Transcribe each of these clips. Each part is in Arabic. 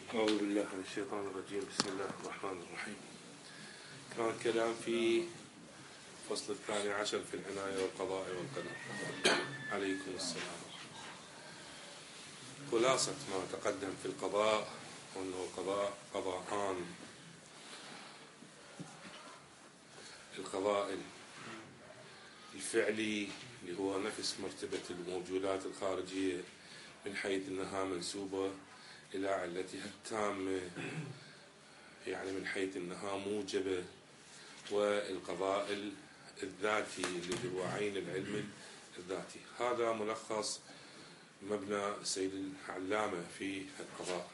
أعوذ بالله من الشيطان الرجيم. بسم الله الرحمن الرحيم. كان كلام في فصل 12 في العناية والقضاء والقدر. عليكم السلام. خلاصة ما تقدم في القضاء وأنه القضاء قضاءان: القضاء الفعلي اللي هو نفس مرتبة الموجودات الخارجية من حيث أنها منسوبة إلى علتها التامة، يعني من حيث أنها موجبة، والقضاء الذاتي اللي هو عين العلم الذاتي. هذا ملخص مبنى السيد العلامة في القضاء.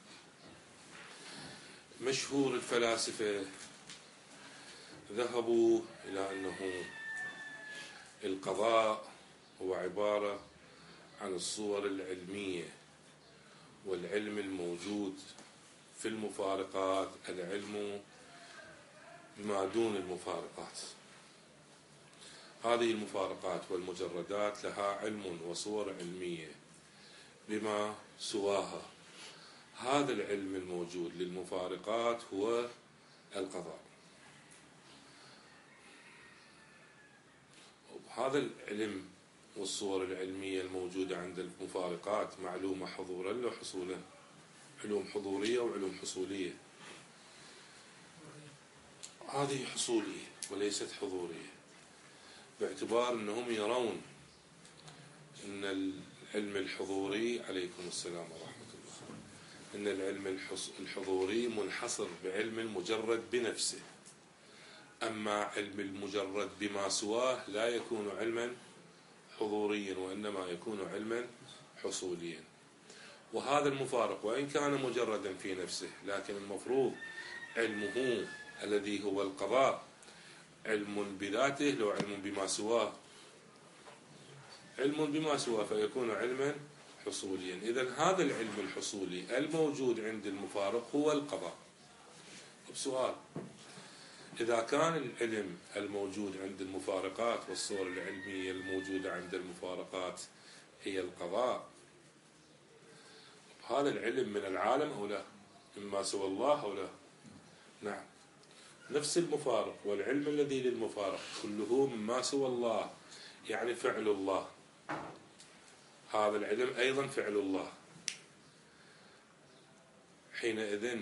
مشهور الفلاسفة ذهبوا إلى أنه القضاء هو عبارة عن الصور العلمية والعلم الموجود في المفارقات، العلم بما دون المفارقات. هذه المفارقات والمجردات لها علم وصور علمية بما سواها. هذا العلم الموجود للمفارقات هو القضاء. هذا العلم والصور العلمية الموجودة عند المفارقات معلومة حضورا لا حصولا، علوم حضورية وعلوم حصولية. هذه حصولية وليست حضورية، باعتبار أنهم يرون أن العلم الحضوري، عليكم السلام ورحمة الله، أن العلم الحضوري منحصر بعلم المجرد بنفسه، أما علم المجرد بما سواه لا يكون علما حضوريا وإنما يكون علما حصوليا. وهذا المفارق وإن كان مجردا في نفسه، لكن المفروض علمه الذي هو القضاء علم بذاته لو علم بما سواه، علم بما سواه فيكون علما حصوليا. إذن هذا العلم الحصولي الموجود عند المفارق هو القضاء. بسؤال: إذا كان العلم الموجود عند المفارقات والصور العلمية الموجودة عند المفارقات هي القضاء، هذا العلم من العالم أو لا؟ مما سوى الله أو لا؟ نعم، نفس المفارق والعلم الذي للمفارق كله مما سوى الله، يعني فعل الله. هذا العلم أيضا فعل الله. حينئذ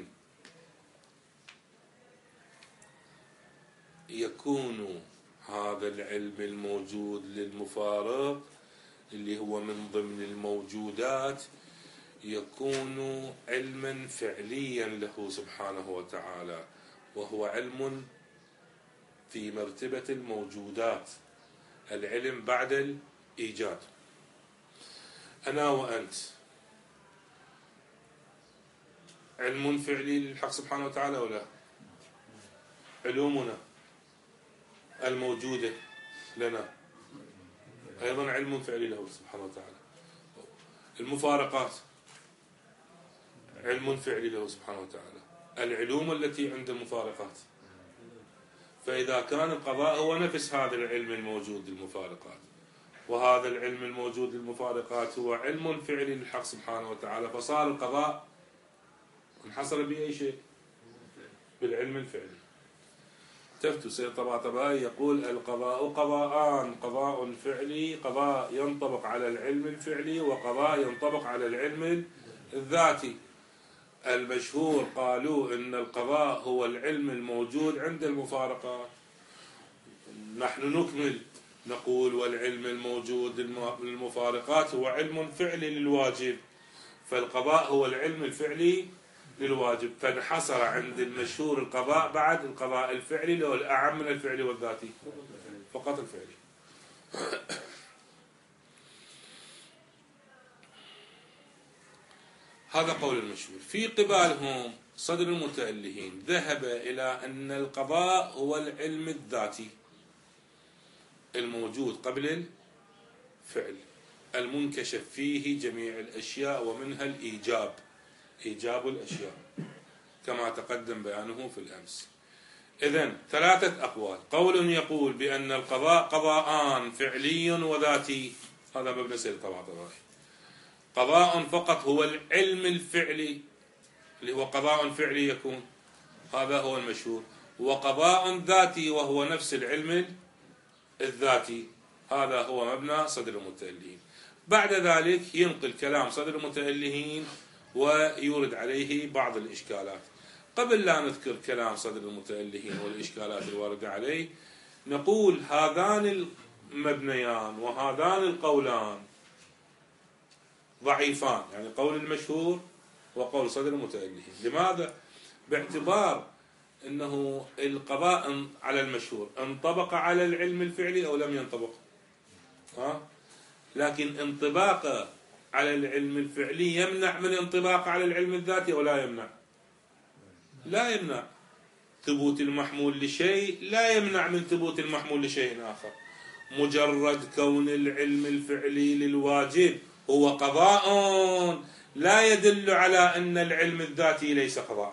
يكون هذا العلم الموجود للمفارق اللي هو من ضمن الموجودات يكون علما فعليا له سبحانه وتعالى، وهو علم في مرتبة الموجودات، العلم بعد الإيجاد. أنا وأنت علم فعلي للحق سبحانه وتعالى ولا؟ علومنا الموجودة لنا أيضا علم فعلي له سبحانه وتعالى. المفارقات علم فعلي له سبحانه وتعالى. العلوم التي عند المفارقات، فإذا كان القضاء هو نفس هذا العلم الموجود للمفارقات، وهذا العلم الموجود للمفارقات هو علم فعلي للحق سبحانه وتعالى، فصار القضاء انحصر بأي شيء؟ بالعلم الفعلي. تفتو سيد طباطبائي يقول: القضاء قضاءان: قضاء فعلي، قضاء ينطبق على العلم الفعلي، وقضاء ينطبق على العلم الذاتي. المشهور قالوا إن القضاء هو العلم الموجود عند المفارقات. نحن نكمل نقول: والعلم الموجود للمفارقات هو علم فعلي للواجب، فالقضاء هو العلم الفعلي للواجب. فانحصر عند المشهور القضاء بعد القضاء الفعلي، لو الأعم من الفعلي والذاتي، فقط الفعلي. هذا قول المشهور. في قبالهم صدر المتألهين ذهب إلى أن القضاء هو العلم الذاتي الموجود قبل الفعل، المنكشف فيه جميع الأشياء ومنها الإيجاب، إيجاب الأشياء كما تقدم بيانه في الأمس. إذن 3 أقوال: قول يقول بأن القضاء قضاءان: فعلي وذاتي، هذا مبنى سيد طباطبائي. قضاء فقط هو العلم الفعلي اللي هو قضاء فعلي يكون، هذا هو المشهور. وقضاء ذاتي وهو نفس العلم الذاتي، هذا هو مبنى صدر المتألهين. بعد ذلك ينقل كلام صدر المتألهين ويورد عليه بعض الإشكالات. قبل لا نذكر كلام صدر المتألهين والإشكالات الواردة عليه، نقول هذان المبنيان وهذان القولان ضعيفان، يعني قول المشهور وقول صدر المتألهين. لماذا؟ باعتبار أنه القضاء على المشهور انطبق على العلم الفعلي أو لم ينطبق؟ لكن انطباقه على العلم الفعلي يمنع من انطباقه على العلم الذاتي أو لا يمنع؟ لا يمنع. ثبوت المحمول لشيء لا يمنع من ثبوت المحمول لشيء آخر. مجرد كون العلم الفعلي للواجب هو قضاء لا يدل على أن العلم الذاتي ليس قضاء.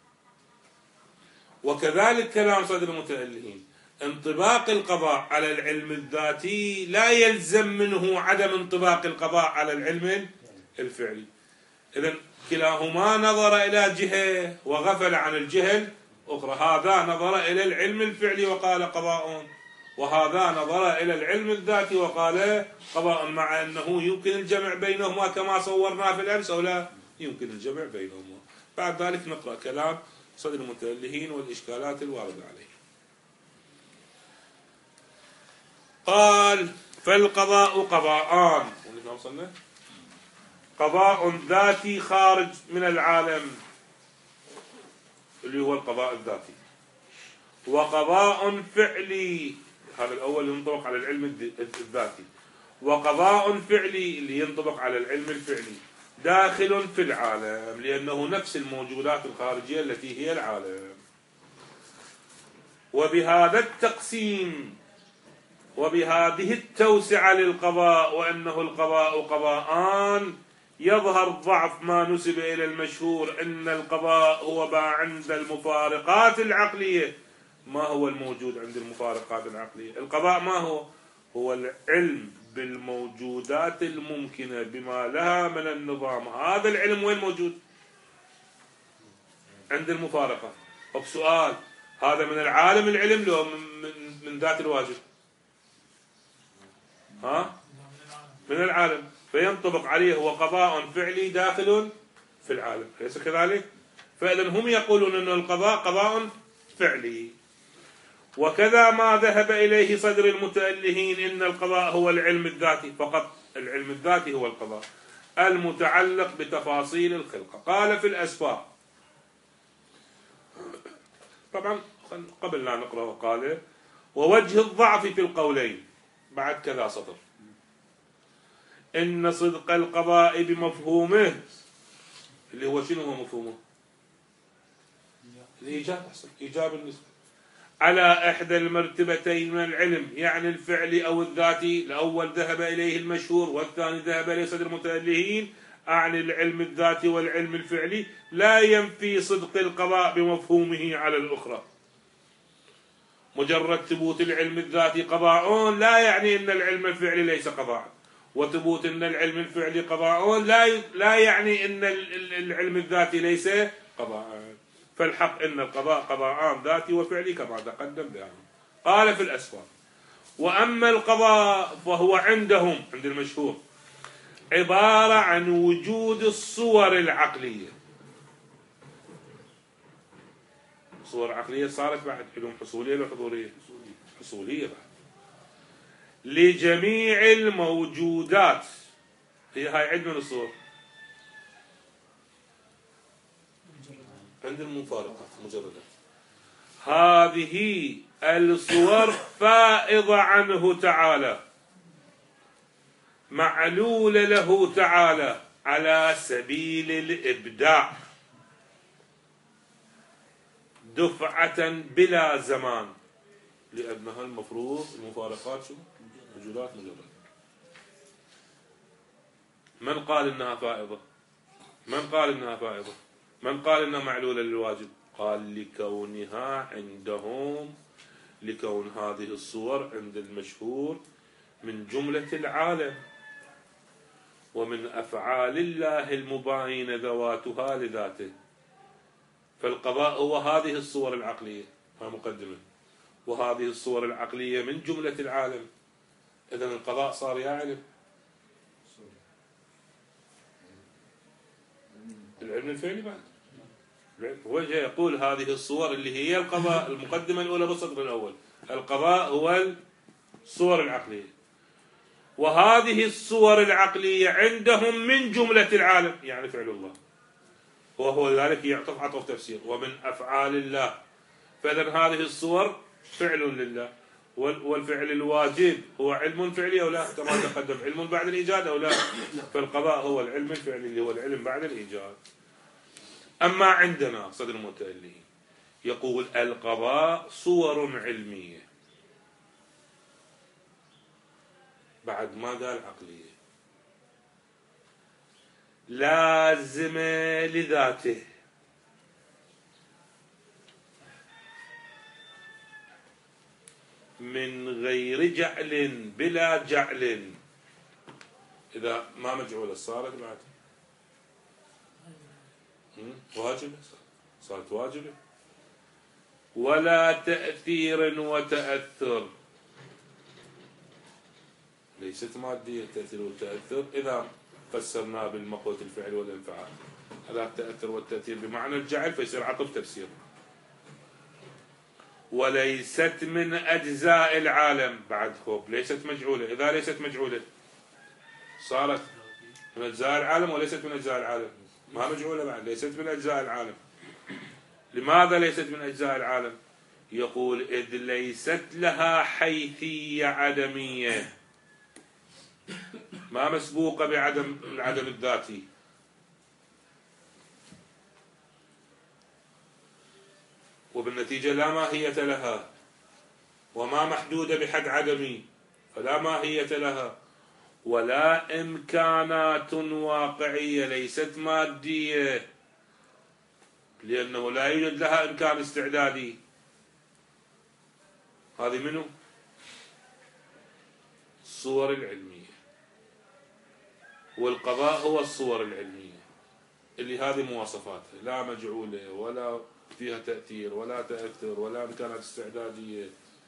وكذلك كلام صدر المتألهين، انطباق القضاء على العلم الذاتي لا يلزم منه عدم انطباق القضاء على العلم الفعلي. إذن كلاهما نظر إلى جهة وغفل عن الجهة الأخرى. هذا نظر إلى العلم الفعلي وقال قضاء، وهذا نظر إلى العلم الذاتي وقال قضاء، مع أنه يمكن الجمع بينهما كما صورنا في الأمس أو لا يمكن الجمع بينهما. بعد ذلك نقرأ كلام صدر المتألهين والإشكالات الواردة عليه. قال: فالقضاء قضاءان، قضاء ذاتي خارج من العالم اللي هو القضاء الذاتي، وقضاء فعلي، هذا الأول ينطبق على العلم الذاتي، وقضاء فعلي اللي ينطبق على العلم الفعلي داخل في العالم، لأنه نفس الموجودات الخارجية التي هي العالم. وبهذا التقسيم وبهذه التوسعة للقضاء، وأنه القضاء قضاءان، يظهر ضعف ما نسب إلى المشهور أن القضاء هو ما عند المفارقات العقلية. ما هو الموجود عند المفارقات العقلية؟ القضاء ما هو؟ هو العلم بالموجودات الممكنة بما لها من النظام. هذا العلم وين موجود؟ عند المفارقة. وبسؤال: هذا من العالم العلم لو من ذات الواجب؟ من العالم، فينطبق عليه هو قضاء فعلي داخل في العالم، أليس كذلك؟ فإذا هم يقولون أن القضاء قضاء فعلي. وكذا ما ذهب إليه صدر المتألهين إن القضاء هو العلم الذاتي فقط، العلم الذاتي هو القضاء المتعلق بتفاصيل الخلقة. قال في الأسفار، طبعا قبل لا نقرأ، قال: ووجه الضعف في القولين، بعد كذا سطر: إن صدق القضاء بمفهومه، اللي هو شنو هو مفهومه؟ الإيجاب، إيجاب النسبة على إحدى المرتبتين من العلم، يعني الفعلي أو الذاتي. الأول ذهب إليه المشهور والثاني ذهب إليه صدر المتألهين، أعني العلم الذاتي والعلم الفعلي، لا ينفي صدق القضاء بمفهومه على الأخرى. مجرد ثبوت العلم الذاتي قضاء لا يعني أن العلم الفعلي ليس قضاء، وثبوت أن العلم الفعلي قضاء لا يعني أن العلم الذاتي ليس قضاء. فالحق أن القضاء قضاءان ذاتي وفعلي كما تقدم بيانه. قال في الأسفار: وأما القضاء فهو عندهم، عند المشهور، عبارة عن وجود الصور العقلية. صور عقلية صارت بعد علوم حصولية ولا حضورية؟ حصولية بعد. لجميع الموجودات، هي هاي عد من الصور عند المفارقات مجردة. هذه الصور فائضة عنه تعالى، معلولة له تعالى على سبيل الإبداع، دفعة بلا زمان، لأنها المفروض المفارقات شو؟ موجودات مجردة. من قال إنها فائضة؟ من قال إنها فائضة؟ من قال إنها معلولة للواجب؟ قال لكونها عندهم، لكون هذه الصور عند المشهور من جملة العالم ومن أفعال الله المباينة ذواتها لذاته. فالقضاء هو هذه الصور العقلية، ما مقدمة، وهذه الصور العقلية من جملة العالم. إذن القضاء صار يا علم، العلم الفعلي بعد. هو يقول هذه الصور اللي هي القضاء، المقدمة الأولى بالسطر الأول، القضاء هو الصور العقلية، وهذه الصور العقلية عندهم من جملة العالم، يعني فعل الله، وهو ذلك يعطف عطف تفسير ومن أفعال الله. فإذن هذه الصور فعل لله، والفعل الواجب هو علم فعلي أو لا، كما تقدم علم بعد الإيجاد أو لا. فالقضاء هو العلم الفعلي اللي هو العلم بعد الإيجاد. أما عندنا صدر المتألي يقول القضاء صور علمية، بعد ما قال عقلية، لازمة لذاته، من غير جعل، بلا جعل. إذا ما مجعولة صارت بعد واجبة، صارت واجبة. ولا تأثير وتأثر، ليست مادية التأثير والتأثر إذا فسرناه بالمقوت الفعل والانفعال. هذا التأثر والتأثير بمعنى الجعل فيصير عطف تفسير. وليست من أجزاء العالم، بعد خوب ليست مجعولة. إذا ليست مجعولة صارت من أجزاء العالم وليست من أجزاء العالم، ما مجعولة بعد، ليست من أجزاء العالم. لماذا ليست من أجزاء العالم؟ يقول إذ ليست لها حيثية عدمية، ما مسبوقة بعدم العدم الذاتي. وبالنتيجة لا ماهية لها، وما محدودة بحد عدمي، فلا ماهية لها. ولا إمكانات واقعية، ليست مادية، لأنه لا يوجد لها إمكان استعدادي. هذه منه الصور العلمية، والقضاء هو الصور العلمية اللي هذه مواصفاتها، لا مجعولة ولا فيها تأثير ولا تأثر ولا إمكانات استعدادية،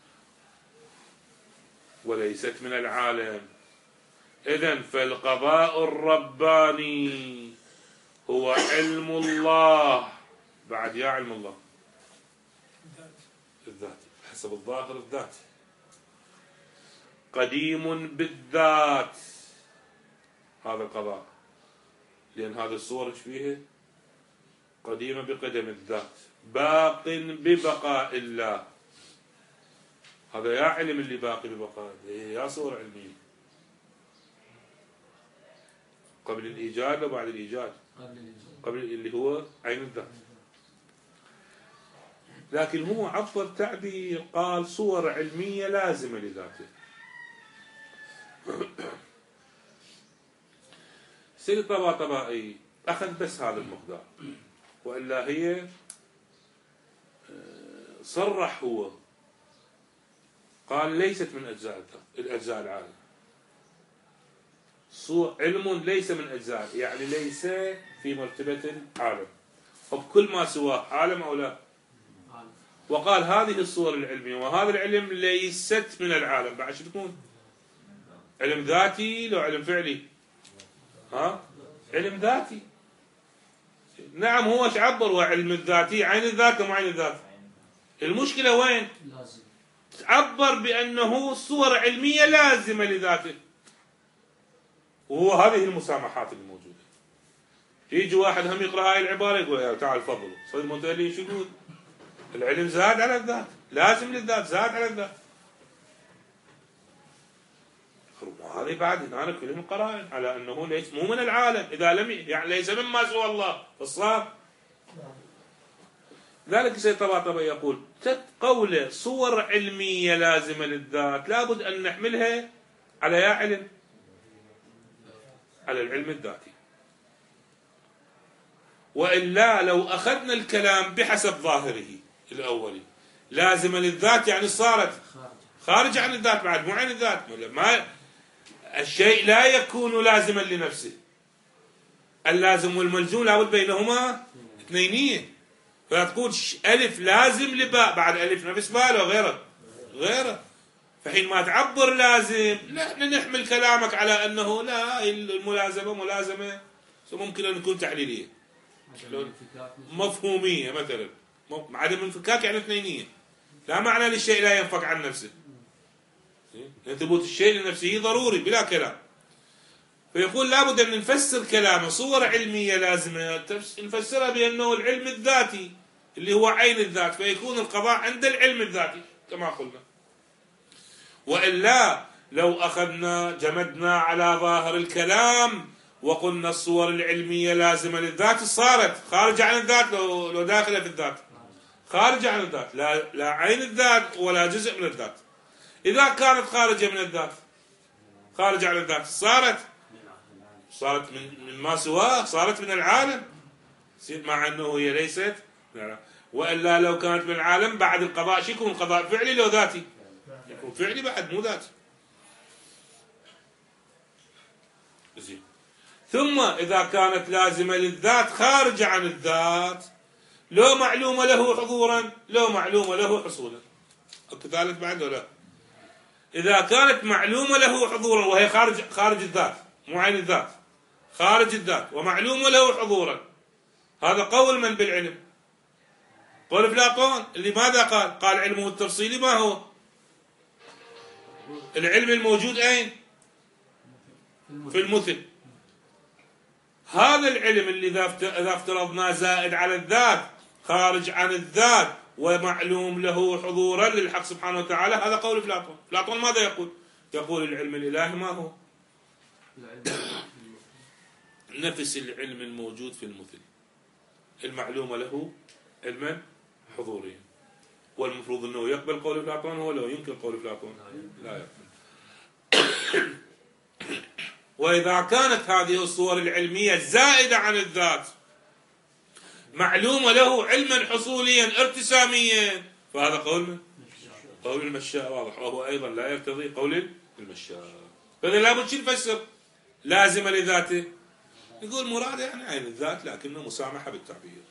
وليست من العالم. إذن فالقضاء الرباني هو علم الله، بعد يا علم الله الذاتي حسب الظاهر الذاتي، قديم بالذات. هذا القضاء لأن هذه الصور ايش فيها؟ قديمة بقدم الذات، باق ببقاء الله. هذا يا علم اللي باقي ببقاء، يا صور علمية. قبل الإيجاد وبعد الإيجاد، قبل اللي هو عين الذات. لكن هو عبر تعبير قال صور علمية لازمة لذاته. سيد الطباطبائي أخذ بس هذا المقدار، وإلا هي صرح هو قال ليست من أجزاء العالم. علم ليس من أجزاء، يعني ليس في مرتبة العالم، وبكل ما سواه عالم أو لا. وقال هذه الصور العلمية وهذا العلم ليست من العالم. بعد شو تكون؟ علم ذاتي لو علم فعلي؟ علم ذاتي. نعم هو ايش عبر؟ وعلم الذاتي عين الذات وما عين الذات. المشكلة وين؟ عبر بأنه صور علمية لازمة لذاته، وهو هذه المسامحات الموجودة. يجي واحد هم يقرأ هاي العبارة يقول يا تعال فضل صدر المتألي شو يقول؟ العلم زاد على الذات، لازم للذات، زاد على الذات. هذه بعد هنا كلهم قرائن على أنه ليس مو من العالم، إذا لم يعني ليس مما سوى الله فالصار. ذلك سيد طباطبائي يقول قوله صور علمية لازمة للذات لابد أن نحملها على يا علم، على العلم الذاتي. وإلا لو أخذنا الكلام بحسب ظاهره الأولي لازمة للذات يعني صارت خارج عن الذات، بعد مو عن الذات. ما الشيء لا يكون لازما لنفسه، اللازم والملزوم لابد بينهما اثنينية. فتقول ألف لازم لباء، بعد ألف نفس باء لو غيره. فحين ما تعبر لازم، لا احنا نحمل كلامك على أنه لا، الملازمة ملازمة ممكن أن تكون تعليلية مفهومية مثلا. عدم انفكاك يعني اثنينية، لا معنى للشيء لا ينفك عن نفسه، ثبوت الشيء لنفسه ضروري بلا كلام. فيقول لابد أن نفسر كلامه صور علمية لازمة، نفسرها بأنه العلم الذاتي اللي هو عين الذات، فيكون القضاء عند العلم الذاتي كما قلنا. وإلا لو أخذنا جمدنا على ظاهر الكلام وقلنا الصور العلمية لازمة للذات، صارت خارجة عن الذات لو داخلة في الذات، خارجة عن الذات، لا عين الذات ولا جزء من الذات. إذا كانت خارجة من الذات، خارجة عن الذات، صارت من ما سواه، صارت من العالم، مع أنه هي ليست من العالم. وإلا لو كانت من العالم بعد القضاء شو يكون؟ القضاء فعلي لو ذاتي؟ يكون فعلي بعد مو ذاتي. ثم إذا كانت لازمة للذات خارجة عن الذات، لو معلومة له حضورا لو معلومة له حصولا. ثالث بعد ولا؟ إذا كانت معلومة له حضورا وهي خارج الذات، مو عين الذات، خارج الذات، ومعلومة له حضورا، هذا قول من بالعلم؟ قول أفلاطون اللي ماذا قال؟ قال علمه التفصيلي ما هو؟ العلم الموجود أين؟ في المثل. هذا العلم اللي إذا افترضناه زائد على الذات، خارج عن الذات، ومعلوم له حضورا للحق سبحانه وتعالى، هذا قول أفلاطون. أفلاطون ماذا يقول؟ يقول العلم الإلهي ما هو؟ نفس العلم الموجود في المثل، المعلومة له علما حضوريا. والمفروض أنه يقبل قول أفلاطون هو لو يمكن قول أفلاطون لا يقبل. وإذا كانت هذه الصور العلمية الزائدة عن الذات معلومة له علما حصوليا ارتساميا، فهذا قول المشاء واضح، وهو أيضا لا يرتضي قول المشاء. فإذا لابد شو نفسر؟ لازمة لذاته، نقول مراد يعني عين الذات لكنه مسامحة بالتعبير.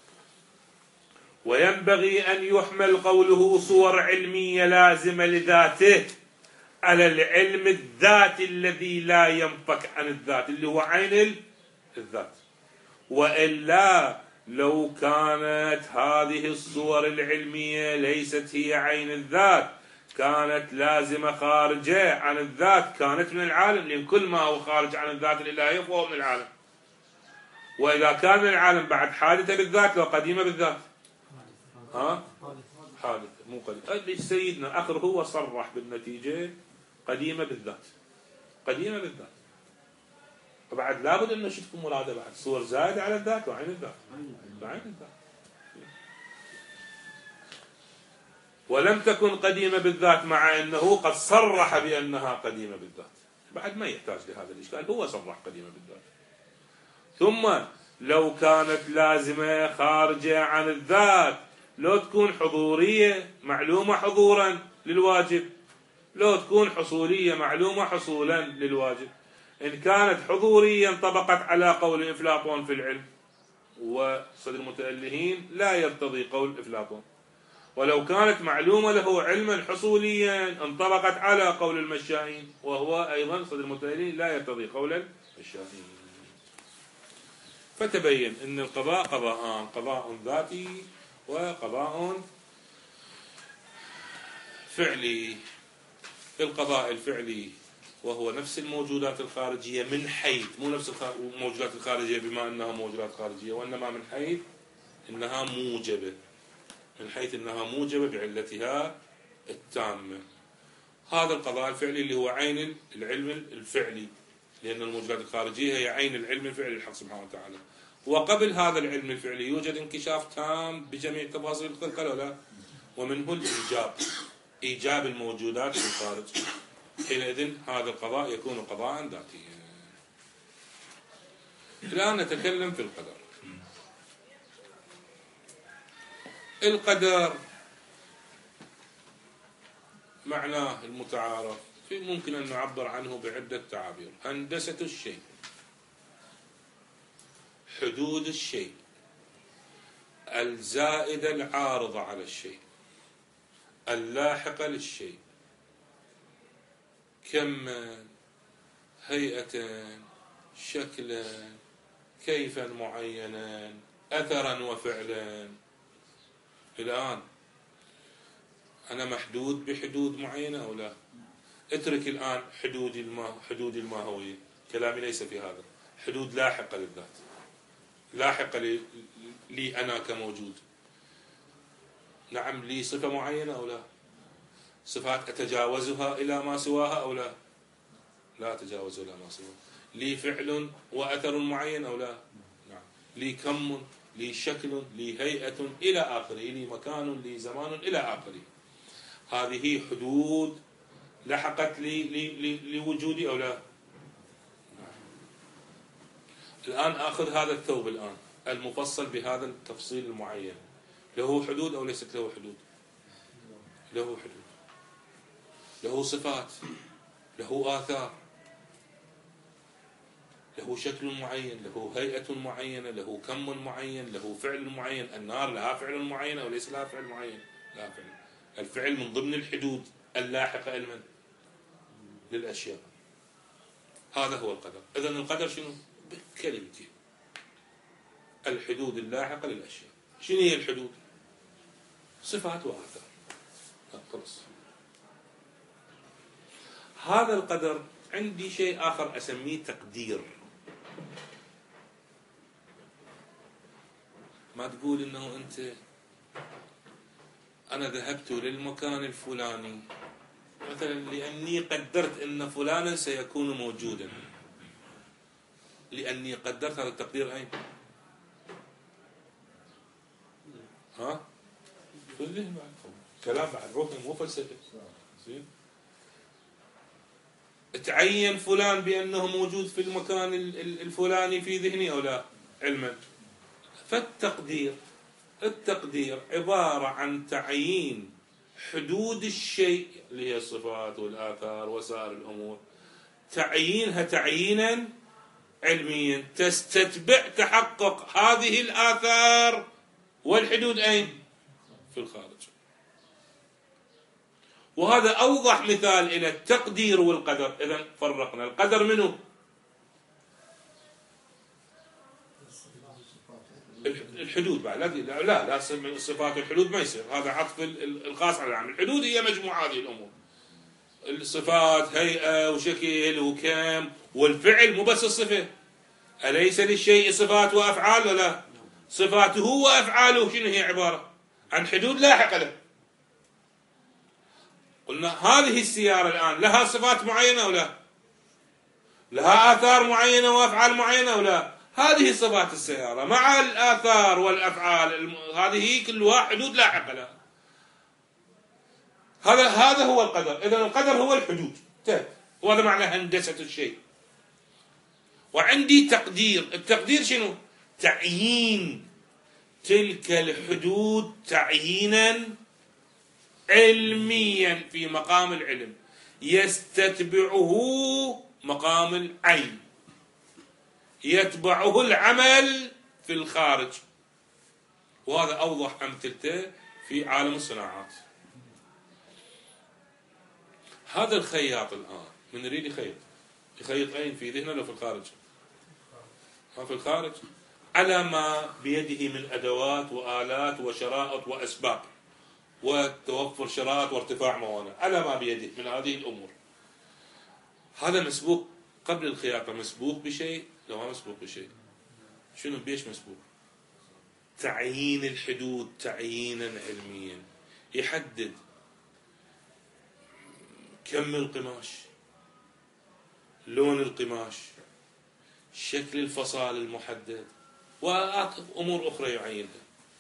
وينبغي أن يحمل قوله صور علمية لازمة لذاته على العلم الذاتي الذي لا ينفك عن الذات اللي هو عين الذات. وإلا لو كانت هذه الصور العلمية ليست هي عين الذات، كانت لازمة خارجة عن الذات، كانت من العالم، لأن كل ما هو خارج عن الذات الإلهية فهو من العالم. وإذا كان من العالم بعد حادثة بالذات لو قديمة بالذات، حادثة مو قديمة. سيدنا آخر هو صرح بالنتيجة قديمة بالذات، قديمة بالذات. فبعد لابد أن تكون مرادة بعد صور زائدة على الذات وعين الذات، وعين الذات. ولم تكن قديمة بالذات مع أنه قد صرح بأنها قديمة بالذات، بعد ما يحتاج لهذا الإشكال، هو صرح قديمة بالذات. ثم لو كانت لازمة خارجة عن الذات، لو تكون حضورية معلومة حضورا للواجب، لو تكون حصولية معلومة حصولا للواجب. إن كانت حضورية انطبقت على قول أفلاطون في العلم، وصدر المتألهين لا يرتضي قول أفلاطون. ولو كانت معلومة له علما حصوليا انطبقت على قول المشائين، وهو أيضا صدر المتألهين لا يرتضي قول المشائين. فتبين أن القضاء قضاءان، قضاء ذاتي وقضاء فعلي. القضاء الفعلي وهو نفس الموجودات الخارجية من حيث، مو نفس الموجودات الخارجية بما أنها موجودات خارجية، وإنما من حيث أنها موجبة، من حيث أنها موجبة بعلتها التامة. هذا القضاء الفعلي اللي هو عين العلم الفعلي، لأن الموجودات الخارجية هي عين العلم الفعلي للحق سبحانه وتعالى. وقبل هذا العلم الفعلي يوجد انكشاف تام بجميع تفاصيل الخلق ولا؟ ومنه الإيجاب، إيجاب الموجودات في الخارج. حينئذ هذا القضاء يكون قضاء ذاتيا. الآن نتكلم في القدر. القدر معناه المتعارف، ممكن أن نعبر عنه بعدة تعابير: هندسة الشيء، حدود الشيء، الزائدة العارضة على الشيء اللاحقة للشيء، كما هيئة شكلا كيفا معينا أثرا وفعلا. الآن أنا محدود بحدود معينة أو لا؟ اترك الآن حدود الماهوية، كلامي ليس في هذا. حدود لاحقة للذات، لاحقة لي أنا كموجود. نعم، لي صفة معينة أو لا؟ صفات أتجاوزها إلى ما سواها أو لا؟ لا أتجاوز إلى ما سواها. لي فعل وأثر معين أو لا؟ نعم. لي كم، لي شكل، لي هيئة إلى آخره، لي مكان، لي زمان إلى آخره. هذه حدود لحقت لوجودي أو لا؟ الآن آخذ هذا الثوب الآن المفصل بهذا التفصيل المعين، له حدود أو ليست له حدود؟ له حدود، له صفات، له آثار، له شكل معين، له هيئة معينة، له كم معين، له فعل معين. النار لها فعل معين أو ليس لها فعل معين؟ لها فعل. الفعل من ضمن الحدود اللاحقة علما للأشياء. هذا هو القدر. إذن القدر شنو؟ بكلمتين: الحدود اللاحقة للأشياء. شنو هي الحدود؟ صفات وآثار. خلص. هذا القدر عندي شيء آخر أسميه تقدير. ما تقول إنه أنت أنا ذهبت للمكان الفلاني مثلا لأني قدرت أن فلانا سيكون موجودا. لأني قدرت، هذا التقدير أين؟ ها؟ في الذهن بعد. كلام بعد روحي، مو فلسفة. زين. تعين فلان بأنه موجود في المكان الفلاني في ذهني أو لا؟ علما. التقدير عبارة عن تعيين حدود الشيء اللي هي الصفات والآثار وسائر الأمور، تعيينها تعيينا علميا تستتبع تحقق هذه الآثار والحدود أين؟ في الخارج. وهذا أوضح مثال إلى التقدير والقدر. إذن فرقنا القدر منه الحدود بعد. لا صفات الحدود ما يصير، هذا عطف الخاص على العام. الحدود هي مجموعة هذه الأمور: الصفات، هيئة وشكل وكم والفعل. مو بس الصفة، أليس للشيء صفات وأفعال ولا؟ صفاته وأفعاله شنو هي؟ عبارة عن حدود لاحقة له. قلنا هذه السيارة الآن لها صفات معينة أو لا؟ لها آثار معينة وأفعال معينة أو لا؟ هذه صفات السيارة مع الآثار والأفعال، هذه كلها حدود لاحقة لها. هذا هو القدر. إذن القدر هو الحدود، وهذا معنى هندسة الشيء. وعندي تقدير. التقدير شنو؟ تعيين تلك الحدود تعيينا علميا في مقام العلم يستتبعه مقام العين، يتبعه العمل في الخارج. وهذا أوضح أمثلته في عالم الصناعات. هذا الخياط الآن من يريد يخيط أين؟ في ذهنه ولا في الخارج؟ في الخارج، على ما بيده من أدوات وآلات وشرائط وأسباب وتوفر شرائط وارتفاع موانع، على ما بيده من هذه الأمور. هذا مسبوق قبل الخياطة، مسبوق بشيء؟ لا، ما مسبوق بشيء. شنو بيش مسبوق؟ تعيين الحدود تعيينا علميا، يحدد كم القماش، لون القماش، شكل الفصال المحدد، وأمور أخرى يعينها.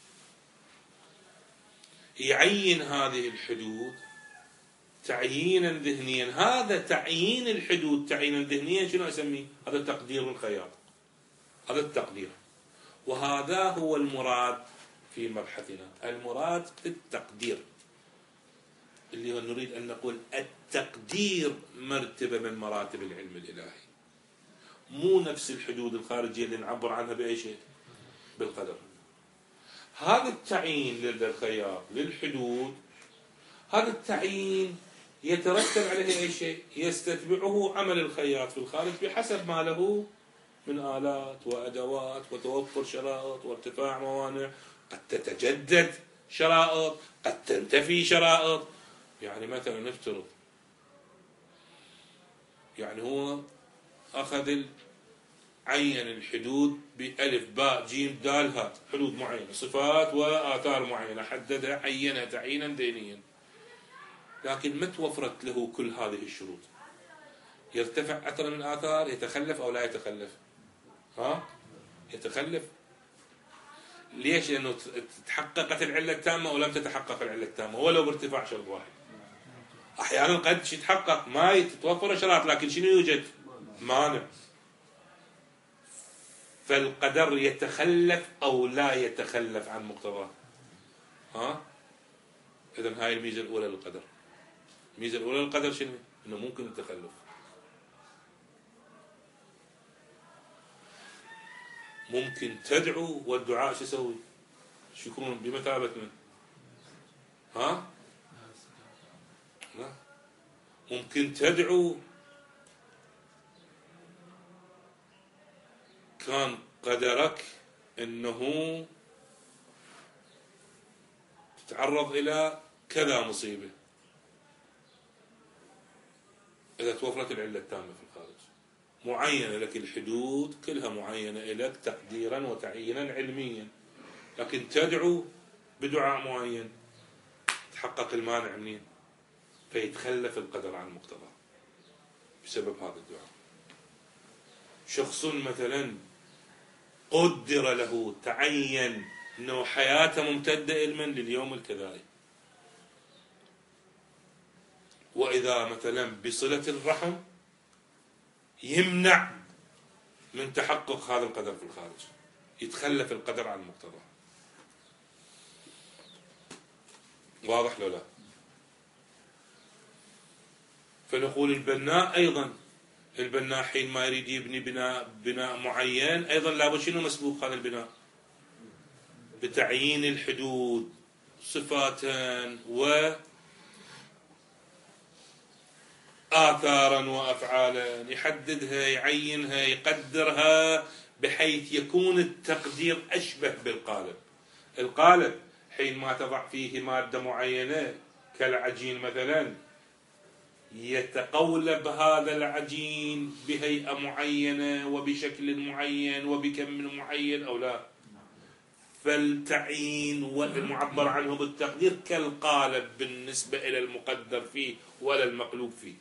يعين هذه الحدود تعيينا ذهنيا. هذا تعيين الحدود تعيينا ذهنيا شنو أسميه؟ هذا تقدير الخياط، هذا التقدير. وهذا هو المراد في مبحثنا. المراد في التقدير اللي هو نريد أن نقول التقدير مرتبة من مراتب العلم الإلهي، مو نفس الحدود الخارجية اللي نعبر عنها بأي شيء، بالقدر. هذا التعيين للخياط للحدود، هذا التعيين يترتب عليه أي شيء يستتبعه عمل الخياط في الخارج بحسب ما له من آلات وأدوات وتوفر شرائط وارتفاع موانع. قد تتجدد شرائط، قد تنتفي شرائط. يعني مثلا نفترض، يعني هو أخذ عين الحدود بألف باء جيم دال هاء، حدود معينة، صفات وآثار معينة، حددها عينها تعيينا دينيا، لكن ما توفرت له كل هذه الشروط. يرتفع أثر من آثار، يتخلف أو لا يتخلف؟ يتخلف. ليش؟ لأنه تحققت العلة التامة ولم تتحقق العلة التامة ولو بارتفاع شرط واحد. أحيانا قد يتحقق ما يتوفر شرائط، لكن شنو يوجد؟ مانع. فالقدر يتخلف أو لا يتخلف عن مقتضاه. إذن هاي الميزة الأولى للقدر. الميزة الأولى للقدر شنو؟ إنه ممكن التخلف، ممكن تدعو والدعاء شو يسوي؟ شو يكون بمثابة من؟ لا. ممكن تدعو كان قدرك انه تتعرض الى كذا مصيبة، اذا توفرت العلة التامة في الخارج معينة لك، الحدود كلها معينة لك تقديرا وتعيينا علميا، لكن تدعو بدعاء معين تحقق المانع منين؟ فيتخلف القدر عن مقتضاه بسبب هذا الدعاء. شخص مثلا قدر له تعين انه حياته ممتدة علما لليوم الكذائي، واذا مثلا بصلة الرحم يمنع من تحقق هذا القدر في الخارج، يتخلف القدر عن مقتضاه. واضح لو لا؟ فنقول البناء ايضا، البناء حين ما يريد يبني بناء معين ايضا لابد شنو مسبوق هذا البناء؟ بتعيين الحدود صفاتا وآثارا وأفعالا، يحددها يعينها يقدرها بحيث يكون التقدير أشبه بالقالب. القالب حين ما تضع فيه مادة معينة كالعجين مثلا، يتقولب هذا العجين بهيئة معينة وبشكل معين وبكم معين أو لا؟ فالتعيين والمعبر عنه بالتقدير كالقالب بالنسبة إلى المقدر فيه ولا المقلوب فيه.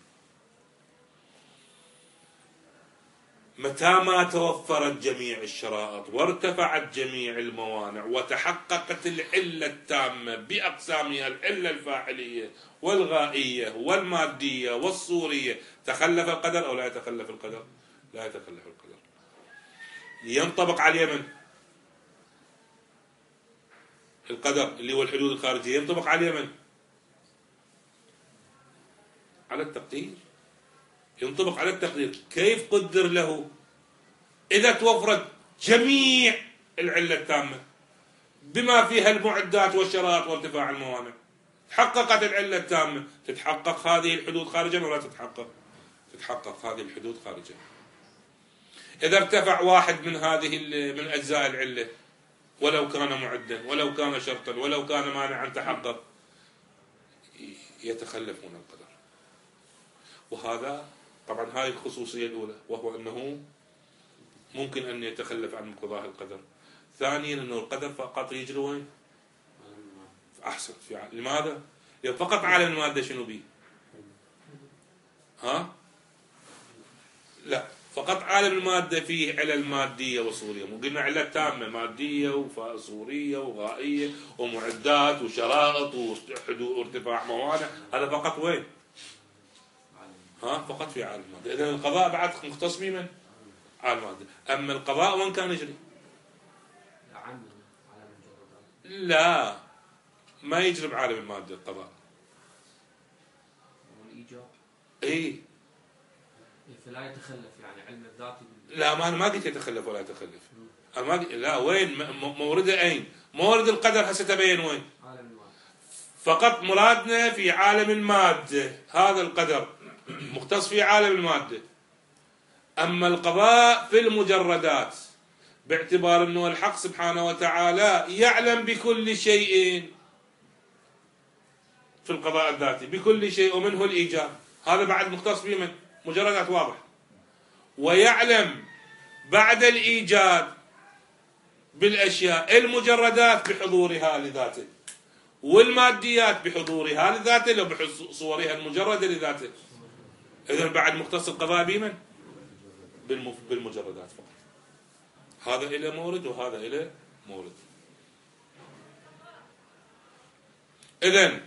متى ما توفرت جميع الشرائط وارتفعت جميع الموانع وتحققت العلة التامة بأقسامها، العلة الفاعلية والغائية والمادية والصورية، تخلف القدر أو لا يتخلف القدر؟ لا يتخلف القدر. ينطبق على اليمن القدر اللي هو الحدود الخارجية، ينطبق على اليمن على التقدير، ينطبق على التقدير. كيف قدر له؟ إذا توفرت جميع العلة التامة بما فيها المعدات والشرائط وارتفاع الموانع، تحققت العلة التامة، تتحقق هذه الحدود خارجا ولا تتحقق؟ تتحقق هذه الحدود خارجا. إذا ارتفع واحد من هذه من أجزاء العلة ولو كان معدا ولو كان شرطا ولو كان مانعا تحقق، يتخلف من القدر. وهذا طبعا هذه الخصوصية الأولى، وهو أنه ممكن أن يتخلف عن مقتضاه القدر. ثانيا أنه القدر فقط يجري وين؟ أحسن في عالم. لماذا؟ لأن فقط عالم المادة شنو بيه؟ لا، فقط عالم المادة فيه علل مادية وصورية، مو قلنا علة تامة مادية وصورية وغائية ومعدات وشرائط وارتفاع موانع، هذا فقط وين؟ فقط في عالم المادة. إذن القضاء بعد مختص بمن؟ عالم المادة. أما القضاء وين كان يجري؟ لا، ما يجري بعالم المادة القضاء. اي فلا يتخلف، يعني علم الذات. لا، ما انا ما قلت يتخلف ولا يتخلف، لا وين مورده أين؟ مورد القدر هسه تبين وين؟ فقط مرادنا في عالم المادة، هذا القدر مختص في عالم المادة. أما القضاء في المجردات، باعتبار أنه الحق سبحانه وتعالى يعلم بكل شيء في القضاء الذاتي، بكل شيء ومنه الإيجاب، هذا بعد مختص به من مجردات واضح. ويعلم بعد الإيجاد بالأشياء المجردات بحضورها لذاته، والماديات بحضورها لذاته لو بصورها المجردة لذاته. إذن بعد مختص القضاء بمن؟ بالمجردات فقط. هذا إلى مورد وهذا إلى مورد. إذن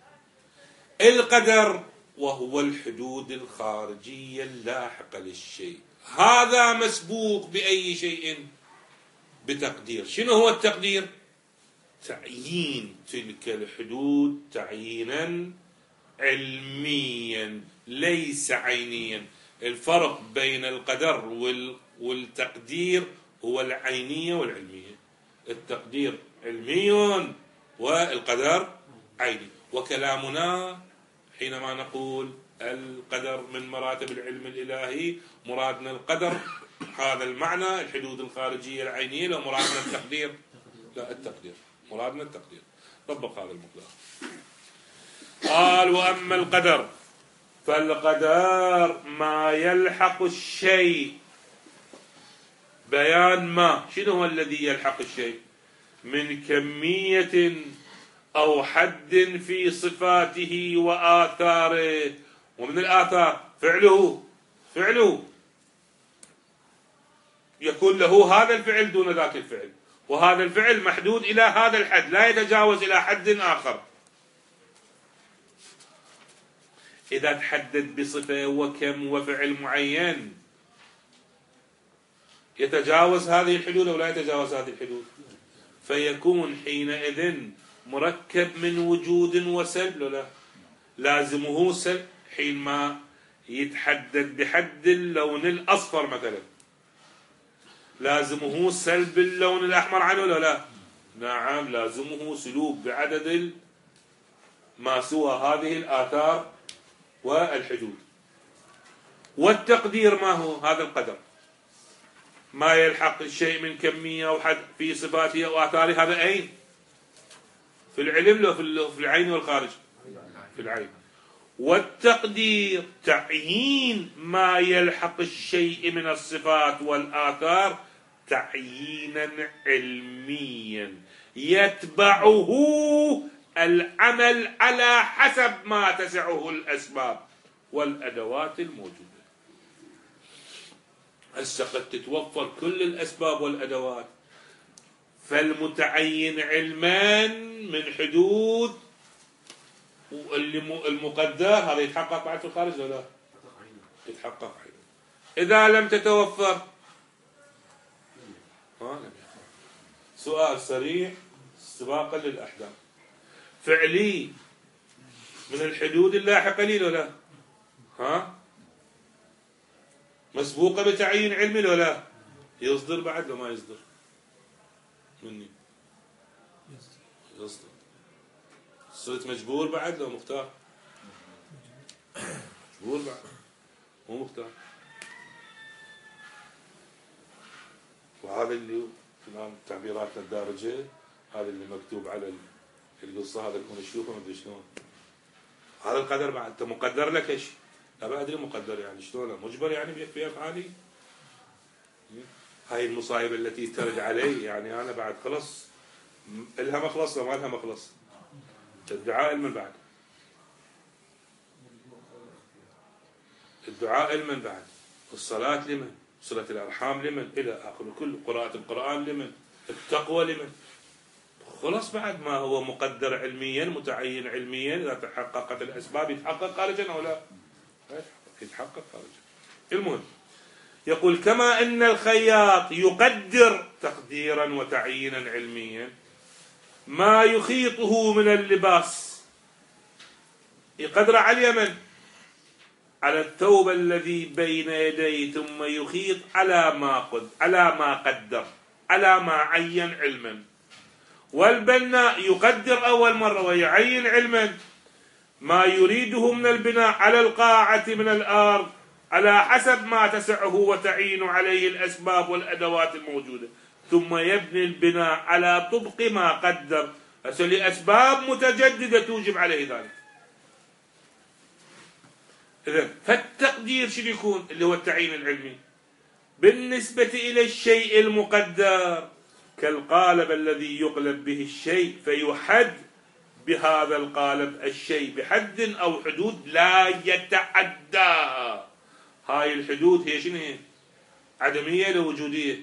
القدر وهو الحدود الخارجية اللاحقة للشيء، هذا مسبوق بأي شيء؟ بتقدير. شنو هو التقدير؟ تعيين تلك الحدود تعيينا علميا ليس عينيا. الفرق بين القدر والتقدير هو العينية والعلمية. التقدير علمي والقدر عيني. وكلامنا حينما نقول القدر من مراتب العلم الإلهي مرادنا القدر هذا المعنى، الحدود الخارجية العينية. لو مرادنا التقدير، لا التقدير مرادنا التقدير. طبق هذا المقدار. قال وأما القدر فالقدر ما يلحق الشيء. بيان ما، شنو هو الذي يلحق الشيء؟ من كمية أو حد في صفاته وآثاره. ومن الآثار فعله يكون له هذا الفعل دون ذاك الفعل، وهذا الفعل محدود إلى هذا الحد لا يتجاوز إلى حد آخر. إذا تحدد بصفة وكم وفعل معين يتجاوز هذه الحدود أو لا يتجاوز هذه الحدود، فيكون حينئذ مركب من وجود وسلب. لا لازمه سلب حينما يتحدد بحد اللون الأصفر مثلا، لازمه سلب اللون الأحمر عنه ولا لا؟ نعم لازمه سلوب بعدد ما سوى هذه الآثار والحدود. والتقدير ما هو؟ هذا القدر ما يلحق الشيء من كمية أو حد في صفاته أو آثاره. هذا أين؟ في العلم لو في العين والخارج؟ في العين. والتقدير تعيين ما يلحق الشيء من الصفات والآثار تعيينا علميا يتبعه العمل على حسب ما تسعه الأسباب والأدوات الموجودة. هسه قد تتوفر كل الأسباب والأدوات، فالمتعين علما من حدود المقدر هذا يتحقق بعد في الخارج ولا لا؟ يتحقق. إذا لم تتوفر سؤال سريع سباقا للأحداث، فعلي من الحدود اللاحقة لي ولا لا؟ مسبوقة بتعيين علمي ولا لا؟ يصدر بعد لو ما يصدر مني؟ يصدر. صرت مجبور بعد لو مختار؟ مجبور بعد مو مختار. وهذا اللي الآن تعبيراتنا الدارجة، هذا اللي مكتوب على القصة، هذا يكون الشيوخ ما ادري شلون. هذا القدر بعد انت مقدر لك ايش؟ لا ادري مقدر يعني شلون؟ مجبر يعني في افعالي؟ هاي المصايب التي ترد علي يعني انا بعد خلص الها مخلص وما لها مخلص. الدعاء لمن بعد؟ الدعاء لمن بعد؟ الصلاة لمن؟ صلة الأرحام لمن؟ إلى آخر كل قراءة القرآن لمن؟ التقوى لمن؟ خلص بعد ما هو مقدر علميا متعين علميا إذا تحققت الأسباب يتحقق خارجا أو لا؟ يتحقق خارجا. المهم يقول كما أن الخياط يقدر تقديرا وتعيينا علميا ما يخيطه من اللباس، يقدر على اليمن على الثوب الذي بين يديه ثم يخيط على ما قدر. على ما عين علما، والبناء يقدر أول مرة ويعين علما ما يريده من البناء على القاعة من الأرض على حسب ما تسعه وتعين عليه الأسباب والأدوات الموجودة، ثم يبني البناء على طبق ما قدر لأسباب متجددة توجب عليه ذلك. إذن فالتقدير شو يكون؟ اللي هو التعيين العلمي بالنسبة إلى الشيء المقدر كالقالب الذي يقلب به الشيء، فيحد بهذا القالب الشيء بحد أو حدود لا يتعدى. هاي الحدود هي شنو هي؟ عدمية لو وجودية؟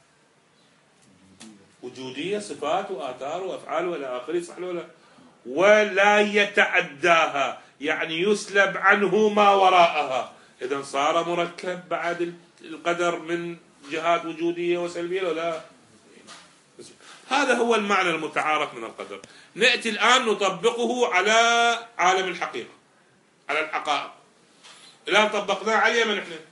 وجودية، صفات وآثار وأفعال ولا آخره، صح ولا؟ ولا يتعداها، يعني يسلب عنه ما وراءها. إذا صار مركب بعد القدر من جهات وجودية وسلبية ولا؟ هذا هو المعنى المتعارف من القدر. نأتي الآن نطبقه على عالم الحقيقة، على الحقائق. الآن طبقناه على من احنا؟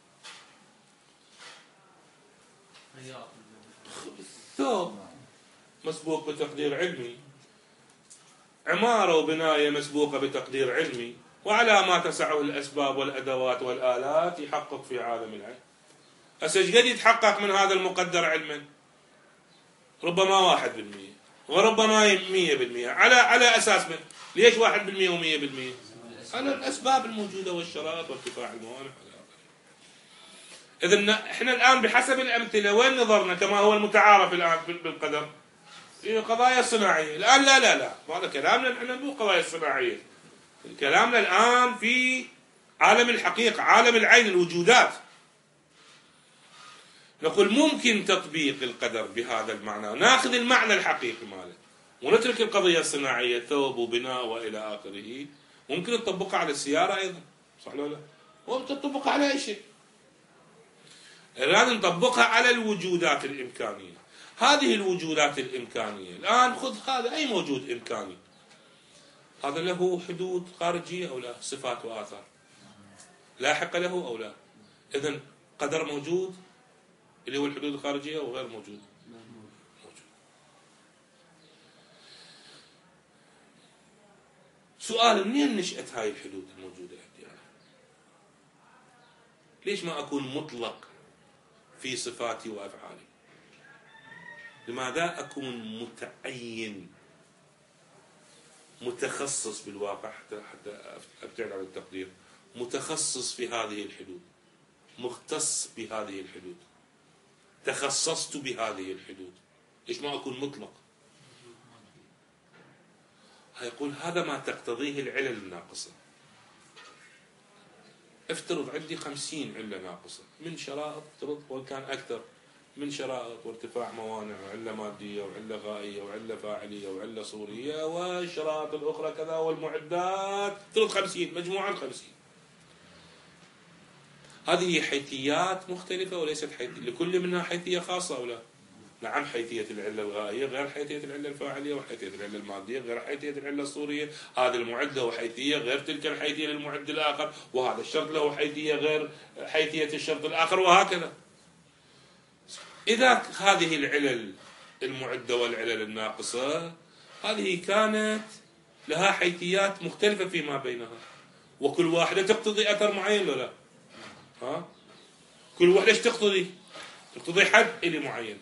ثوب مسبوق بتقدير علمي، عمارة وبناية مسبوقة بتقدير علمي، وعلى ما تسعه الأسباب والأدوات والآلات يحقق في عالم العلم. هسه ايش قد يتحقق من هذا المقدر علما؟ ربما 1% وربما 100%. على أساس من؟ ليش 1% و100%؟ على الأسباب الموجودة والشرائط وارتفاع الموانع. إذن احنا الآن بحسب الأمثلة وين نظرنا كما هو المتعارف الآن بالقدر؟ في قضايا صناعية. الآن لا هذا كلامنا احنا مو قضايا صناعية، كلامنا الآن في عالم الحقيقة، عالم العين، الوجودات. نقول ممكن تطبيق القدر بهذا المعنى، ناخذ المعنى الحقيقي ماله ونترك القضية الصناعية، ثوب وبناء وإلى آخره. ممكن تطبقها على السيارة أيضا، صح ولا لا؟ ممكن تطبقها على أي شيء. الآن نطبقها على الوجودات الإمكانية. هذه الوجودات الإمكانية الآن خذ هذا أي موجود إمكاني، هذا له حدود خارجية أو لا؟ صفات وآثار لاحقة له أو لا؟ إذن قدر موجود اللي هو الحدود الخارجية وغير موجود. سؤال: منين نشأت هاي الحدود الموجودة عندي أنا؟ ليش ما أكون مطلق في صفاتي وأفعالي؟ لماذا أكون متعين متخصص بالواقع حتى أبتعد عن التقدير، متخصص في هذه الحدود، مختص بهذه الحدود، تخصصت بهذه الحدود؟ ليش ما أكون مطلق؟ هيقول هذا ما تقتضيه العلل الناقصة. افترض عندي 50 علة ناقصة من شرائط، افترض وكان أكثر من شرائط وارتفاع موانع وعلة مادية وعلة غائية وعلة فاعلية وعلة صورية والشرائط الأخرى كذا والمعدات، افترض 50 مجموعة 50. هذه حيثيات مختلفة وليست حيثية لكل منها حيثية خاصة أو لا؟ نعم، حيثية العلة الغائية غير حيثية العلة الفاعلية، وحيثية العلة المادية غير حيثية العلة الصورية. هذا المعد له حيثية غير تلك الحيثية للمعد الآخر، وهذا الشرط له حيثية غير حيثية الشرط الآخر، وهكذا. إذا هذه العلل المعدة والعلل الناقصة هذه كانت لها حيثيات مختلفة فيما بينها، وكل واحدة تقتضي أثر معين ولا لا؟ كل واحدة ايش تقتضي؟ تقتضي حد إلي معين.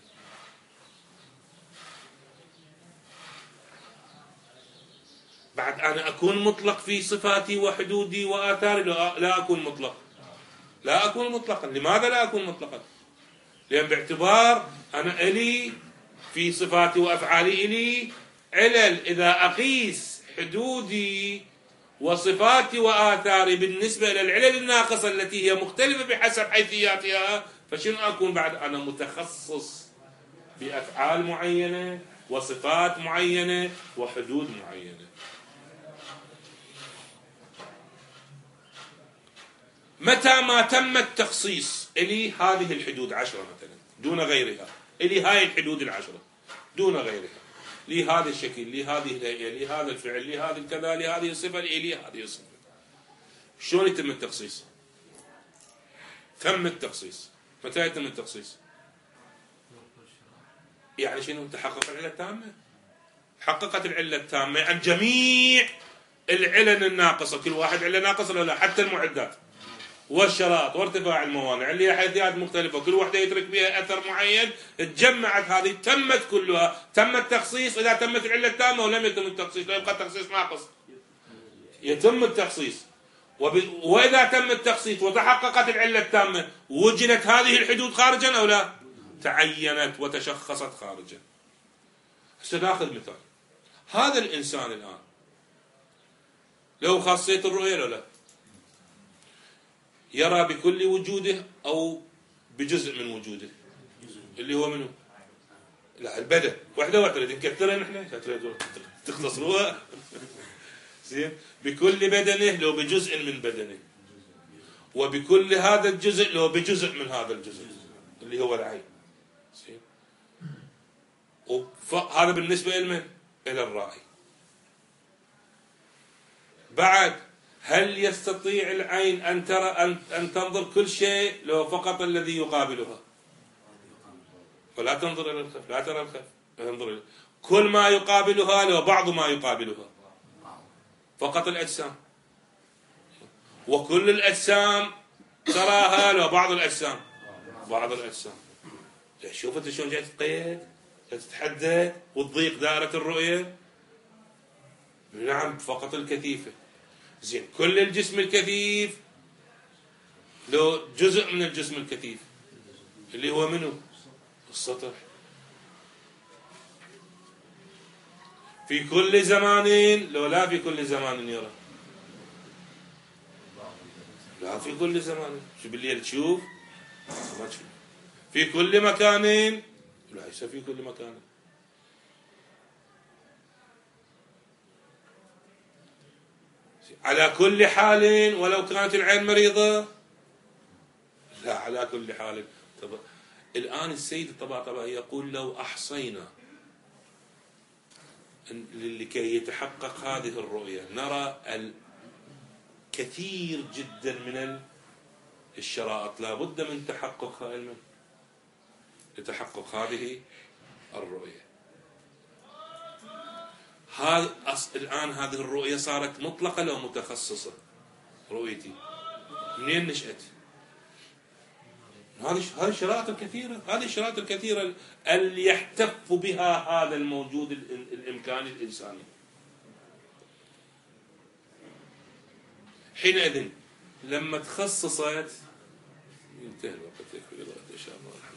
بعد أنا أكون مطلق في صفاتي وحدودي وآثاري؟ لا أكون مطلق، لا أكون مطلقا. لماذا لا أكون مطلقا؟ لأن باعتبار أنا إلي في صفاتي وأفعالي إلي علل، إذا أقيس حدودي وصفاتي وآثاري بالنسبة إلى العلل الناقصة التي هي مختلفة بحسب حيثياتها، فشنو أكون بعد؟ أنا متخصص بأفعال معينة وصفات معينة وحدود معينة. متى ما تم التخصيص إلي هذه الحدود 10 مثلا دون غيرها، إلي هاي الحدود 10 دون غيرها، لي هذا الشكل، لي هذه الهيئة، لي هذا الفعل، لي هذا الكذا، لي هذه الصفة، لي هذه الصفة. شلون يتم التخصيص؟ تم التخصيص. متى يتم التخصيص؟ يعني شنو؟ تحقق العلة التامة. حققت العلة التامة عن جميع العلل الناقصة. كل واحد علة ناقصة ولا لا؟ حتى المعدات والشرائط وارتفاع الموانع اللي هي حيثيات مختلفة، كل واحدة يترك بها أثر معين، تجمعت هذه تمت كلها، تم التخصيص. إذا تمت العلة التامة ولم يتم التخصيص لا يبقى التخصيص ناقص، يتم التخصيص. وإذا تم التخصيص وتحققت العلة التامة وجدت هذه الحدود خارجا أو لا؟ تعينت وتشخصت خارجا. سنأخذ مثال. هذا الإنسان الآن لو خاصية الرؤية لو لا، يرى بكل وجوده أو بجزء من وجوده، اللي هو منه؟ لا، البدن وحده تريد نكثرها نحن تختصروها زين. بكل بدنه لو بجزء من بدنه، وبكل هذا الجزء لو بجزء من هذا الجزء اللي هو العين. زين. هذا بالنسبة لمن؟ إلى الرائي. بعد، هل يستطيع العين أن ترى أن تنظر كل شيء لو فقط الذي يقابلها؟ فلا تنظر إلى الخف، لا ترى الخف، انظر إلى كل ما يقابلها لو بعض ما يقابلها، فقط الأجسام. وكل الأجسام تراها لو بعض الأجسام، بعض الأجسام. شوف أنت شلون جاي تتقيد، جاي تتحدد وتضيق دائرة الرؤية. نعم، فقط الكثيفة. زين، كل الجسم الكثيف لو جزء من الجسم الكثيف اللي هو منه؟ السطح. في كل زمان لو لا في كل زمان يرى؟ لا، في كل زمان. شو بالليل تشوف ما تشوف. في كل مكان لا، ليس في كل مكان. على كل حال ولو كانت العين مريضة؟ لا، على كل حال. الآن السيد الطباطبائي يقول لو أحصينا لكي يتحقق هذه الرؤية نرى الكثير جدا من الشرائط لا بد من تحققها علما لتحقق هذه الرؤية. الآن هذه الرؤية صارت مطلقة لو متخصصة. رؤيتي منين نشأت؟ هذه الشرائط الكثيرة، هذه الشرائط الكثيرة اللي يحتف بها هذا الموجود الإمكاني الإنساني. حينئذ لما تخصصت ينتهي الوقت. إن شاء الله.